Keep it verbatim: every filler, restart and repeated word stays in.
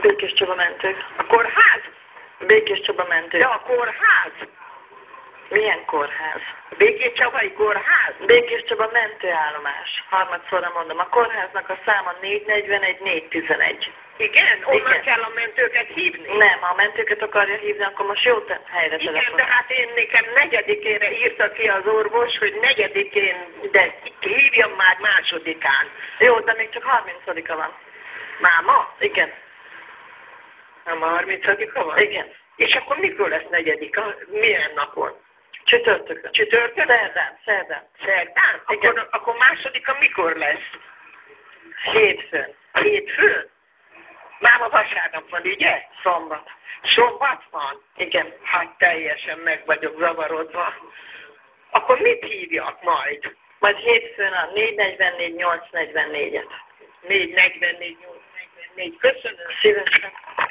Békés Csaba mentők. A kórház? Békés Csaba mentők. De a kórház? Milyen kórház? Békés Csabai kórház? Békés Csaba mentőállomás. Harmadszorra mondom, a kórháznak a száma négy negyvenegy négy tizenegy. Igen? Onnan Igen. kell a mentőket hívni? Nem, ha a mentőket akarja hívni, akkor most jó te- helyre Igen, telefonál. de hát én nekem negyedikére írta ki az orvos, hogy negyedikén, de hívjam már másodikán. Jó, de még csak harmincadika van. Máma? Igen. Nem a harmincadika van? Igen. És akkor mikor lesz negyedik? Milyen napon? Csütörtökön. Csütörtök? Szerdán, szerdán. Szerdán? Igen. Akkor, akkor másodika mikor lesz? Hétfőn. Hétfőn? Máma vasárnap van, ugye? Szombat. Szombat van? Igen. Hát teljesen meg vagyok zavarodva. Akkor mit hívjak majd? Majd hétfőn a négy negyvennégy nyolc negyvennégyet. négy negyvennégy nyolc negyvennégy. Köszönöm. Szívesen.